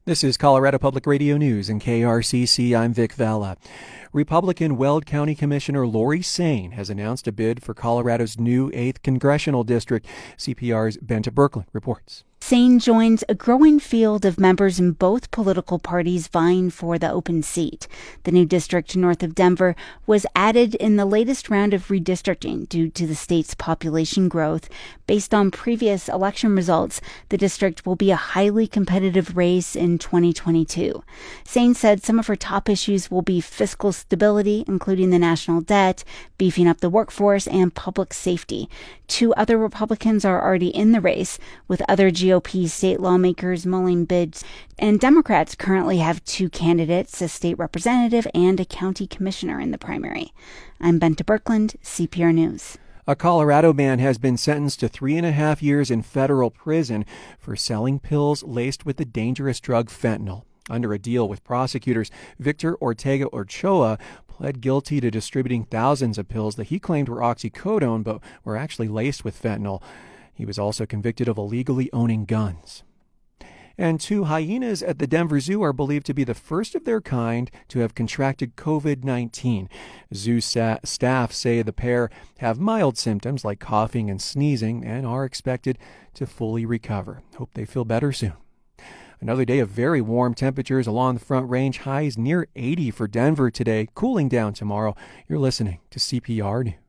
This is Colorado Public Radio News and KRCC. I'm Vic Vela. Republican Weld County Commissioner Lori Sain has announced a bid for Colorado's new 8th Congressional District. CPR's Benta Birkeland reports. Sain joins a growing field of members in both political parties vying for the open seat. The new district north of Denver was added in the latest round of redistricting due to the state's population growth. Based on previous election results, the district will be a highly competitive race in 2022. Sain said some of her top issues will be fiscal stability, including the national debt, beefing up the workforce, and public safety. Two other Republicans are already in the race, with other GOP state lawmakers mulling bids, and Democrats currently have two candidates, a state representative and a county commissioner in the primary. I'm Benta Birkeland, CPR News. A Colorado man has been sentenced to 3.5 years in federal prison for selling pills laced with the dangerous drug fentanyl. Under a deal with prosecutors, Victor Ortega Ochoa pled guilty to distributing thousands of pills that he claimed were oxycodone but were actually laced with fentanyl. He was also convicted of illegally owning guns. And two hyenas at the Denver Zoo are believed to be the first of their kind to have contracted COVID-19. Zoo staff say the pair have mild symptoms like coughing and sneezing and are expected to fully recover. Hope they feel better soon. Another day of very warm temperatures along the Front Range, highs near 80 for Denver today, cooling down tomorrow. You're listening to CPR News.